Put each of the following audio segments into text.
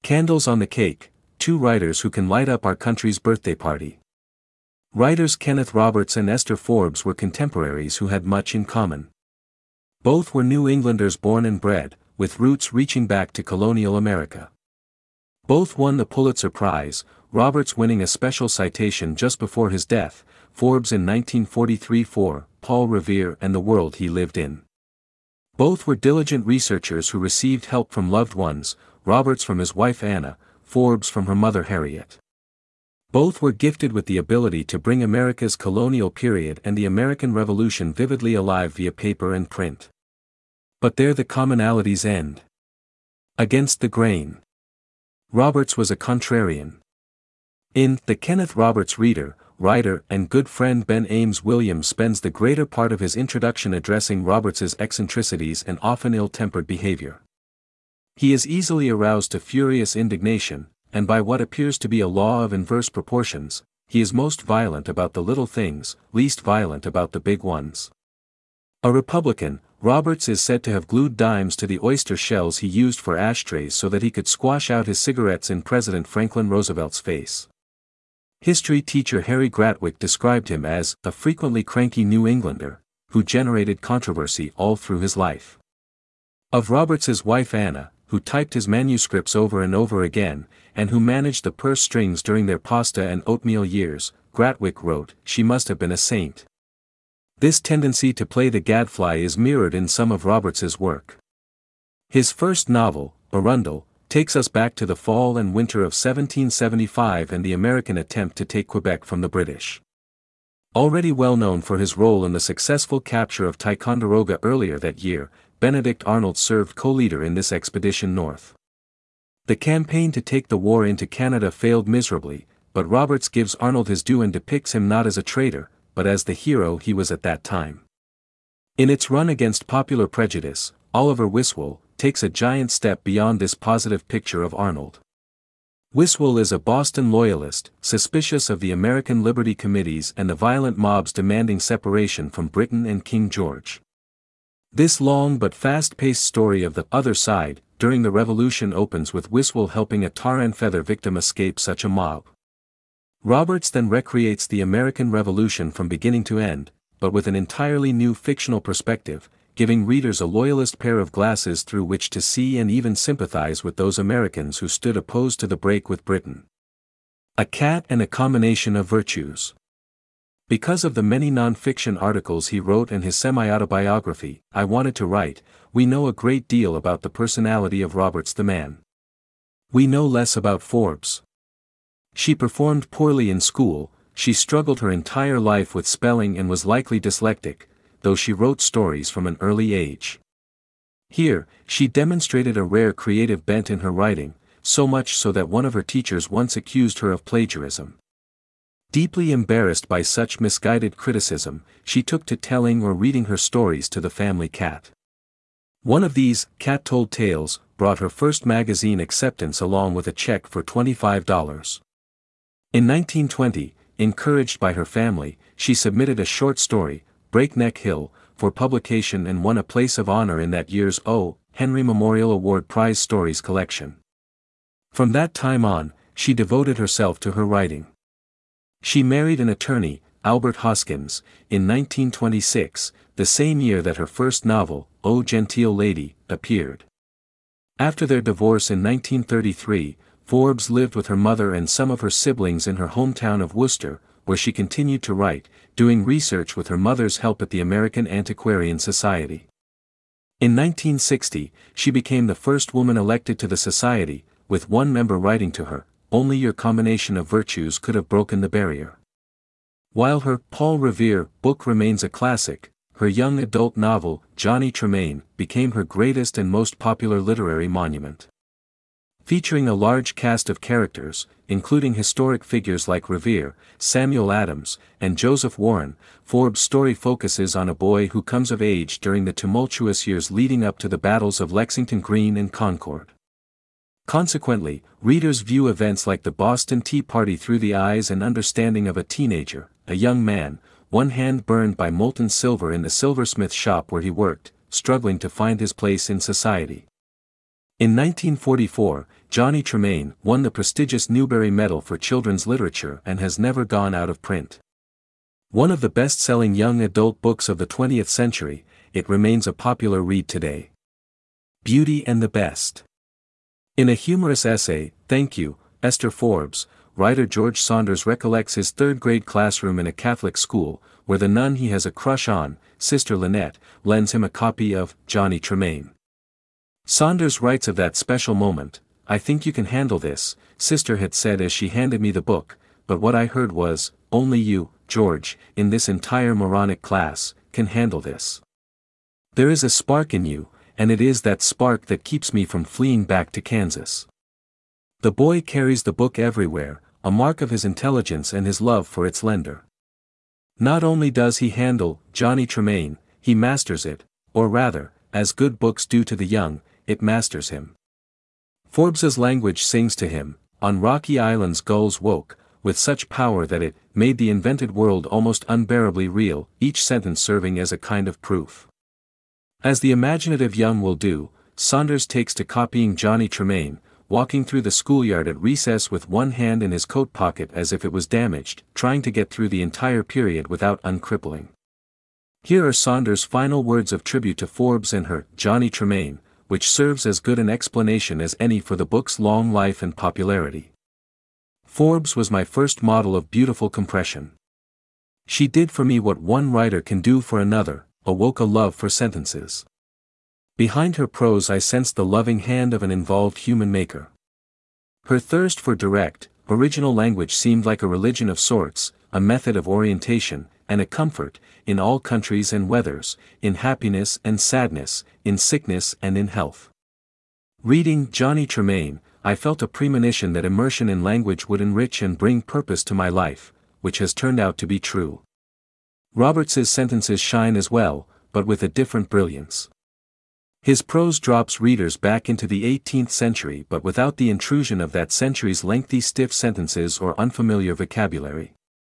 Candles on the Cake, Two Writers Who Can Light Up Our Country's Birthday Party. Writers Kenneth Roberts and Esther Forbes were contemporaries who had much in common. Both were New Englanders born and bred, with roots reaching back to colonial America. Both won the Pulitzer Prize, Roberts winning a special citation just before his death, Forbes in 1943 for Paul Revere and the World He Lived In. Both were diligent researchers who received help from loved ones, Roberts from his wife Anna, Forbes from her mother Harriet. Both were gifted with the ability to bring America's colonial period and the American Revolution vividly alive via paper and print. But there the commonalities end. Against the grain. Roberts was a contrarian. In The Kenneth Roberts Reader, writer and good friend Ben Ames Williams spends the greater part of his introduction addressing Roberts's eccentricities and often ill-tempered behavior. He is easily aroused to furious indignation, and by what appears to be a law of inverse proportions, he is most violent about the little things, least violent about the big ones. A Republican, Roberts is said to have glued dimes to the oyster shells he used for ashtrays so that he could squash out his cigarettes in President Franklin Roosevelt's face. History teacher Harry Gratwick described him as a frequently cranky New Englander, who generated controversy all through his life. Of Roberts's wife Anna, who typed his manuscripts over and over again, and who managed the purse strings during their pasta and oatmeal years, Gratwick wrote, "She must have been a saint." This tendency to play the gadfly is mirrored in some of Roberts's work. His first novel, Arundel, takes us back to the fall and winter of 1775 and the American attempt to take Quebec from the British. Already well known for his role in the successful capture of Ticonderoga earlier that year, Benedict Arnold served co-leader in this expedition north. The campaign to take the war into Canada failed miserably, but Roberts gives Arnold his due and depicts him not as a traitor, but as the hero he was at that time. In its run against popular prejudice, Oliver Wiswell takes a giant step beyond this positive picture of Arnold. Wiswell is a Boston loyalist, suspicious of the American Liberty Committees and the violent mobs demanding separation from Britain and King George. This long but fast-paced story of the other side, during the Revolution opens with Wiswell helping a tar and feather victim escape such a mob. Roberts then recreates the American Revolution from beginning to end, but with an entirely new fictional perspective, giving readers a loyalist pair of glasses through which to see and even sympathize with those Americans who stood opposed to the break with Britain. A Cat and a Combination of Virtues. Because of the many non-fiction articles he wrote and his semi-autobiography, I Wanted to Write, we know a great deal about the personality of Roberts the man. We know less about Forbes. She performed poorly in school, she struggled her entire life with spelling and was likely dyslexic, though she wrote stories from an early age. Here, she demonstrated a rare creative bent in her writing, so much so that one of her teachers once accused her of plagiarism. Deeply embarrassed by such misguided criticism, she took to telling or reading her stories to the family cat. One of these, Cat Told Tales, brought her first magazine acceptance along with a check for $25. In 1920, encouraged by her family, she submitted a short story, Breakneck Hill, for publication and won a place of honor in that year's O. Henry Memorial Award Prize Stories collection. From that time on, she devoted herself to her writing. She married an attorney, Albert Hoskins, in 1926, the same year that her first novel, O Genteel Lady, appeared. After their divorce in 1933, Forbes lived with her mother and some of her siblings in her hometown of Worcester, where she continued to write, doing research with her mother's help at the American Antiquarian Society. In 1960, she became the first woman elected to the society, with one member writing to her, "Only your combination of virtues could have broken the barrier." While her Paul Revere book remains a classic, her young adult novel, Johnny Tremain, became her greatest and most popular literary monument. Featuring a large cast of characters, including historic figures like Revere, Samuel Adams, and Joseph Warren, Forbes' story focuses on a boy who comes of age during the tumultuous years leading up to the battles of Lexington Green and Concord. Consequently, readers view events like the Boston Tea Party through the eyes and understanding of a teenager, a young man, one hand burned by molten silver in the silversmith shop where he worked, struggling to find his place in society. In 1944, Johnny Tremain, won the prestigious Newbery Medal for Children's Literature and has never gone out of print. One of the best-selling young adult books of the 20th century, it remains a popular read today. Beauty and the Best. In a humorous essay, Thank You, Esther Forbes, writer George Saunders recollects his third-grade classroom in a Catholic school, where the nun he has a crush on, Sister Lynette, lends him a copy of Johnny Tremain. Saunders writes of that special moment, "I think you can handle this," Sister had said as she handed me the book, but what I heard was, "Only you, George, in this entire moronic class, can handle this. There is a spark in you, and it is that spark that keeps me from fleeing back to Kansas." The boy carries the book everywhere, a mark of his intelligence and his love for its lender. Not only does he handle Johnny Tremain, he masters it, or rather, as good books do to the young, it masters him. Forbes's language sings to him, "On rocky islands gulls woke," with such power that it made the invented world almost unbearably real, each sentence serving as a kind of proof. As the imaginative young will do, Saunders takes to copying Johnny Tremain, walking through the schoolyard at recess with one hand in his coat pocket as if it was damaged, trying to get through the entire period without uncrippling. Here are Saunders' final words of tribute to Forbes and her Johnny Tremain, which serves as good an explanation as any for the book's long life and popularity. "Forbes was my first model of beautiful compression. She did for me what one writer can do for another, awoke a love for sentences. Behind her prose I sensed the loving hand of an involved human maker. Her thirst for direct, original language seemed like a religion of sorts, a method of orientation, and a comfort, in all countries and weathers, in happiness and sadness, in sickness and in health." Reading Johnny Tremain, I felt a premonition that immersion in language would enrich and bring purpose to my life, which has turned out to be true. Roberts's sentences shine as well, but with a different brilliance. His prose drops readers back into the 18th century but without the intrusion of that century's lengthy stiff sentences or unfamiliar vocabulary.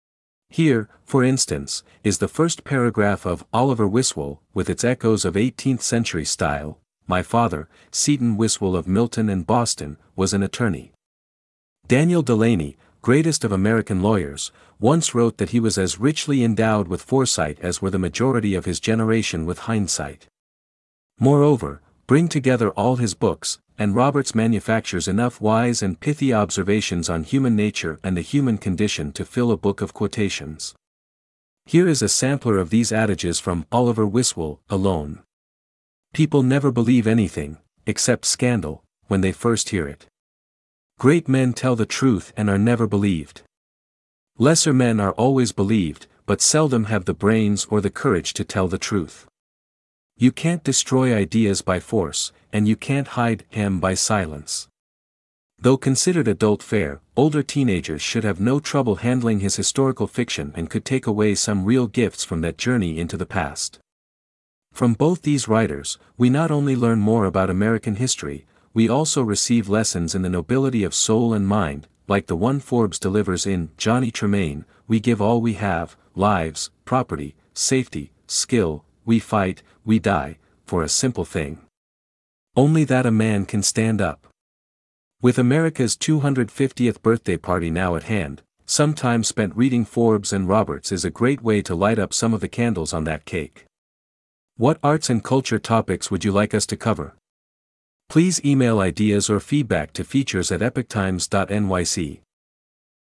Here, for instance, is the first paragraph of Oliver Wiswall, with its echoes of 18th century style. "My father, Seton Wiswall of Milton and Boston, was an attorney. Daniel Delaney, greatest of American lawyers, once wrote that he was as richly endowed with foresight as were the majority of his generation with hindsight. Moreover, bring together all his books, and Roberts manufactures enough wise and pithy observations on human nature and the human condition to fill a book of quotations." Here is a sampler of these adages from Oliver Wiswall alone. "People never believe anything, except scandal, when they first hear it. Great men tell the truth and are never believed. Lesser men are always believed, but seldom have the brains or the courage to tell the truth. You can't destroy ideas by force, and you can't hide them by silence." Though considered adult fare, older teenagers should have no trouble handling his historical fiction and could take away some real gifts from that journey into the past. From both these writers, we not only learn more about American history, we also receive lessons in the nobility of soul and mind, like the one Forbes delivers in Johnny Tremain. "We give all we have, lives, property, safety, skill, we fight, we die, for a simple thing. Only that a man can stand up." With America's 250th birthday party now at hand, some time spent reading Forbes and Roberts is a great way to light up some of the candles on that cake. What arts and culture topics would you like us to cover? Please email ideas or feedback to features@epochtimes.nyc.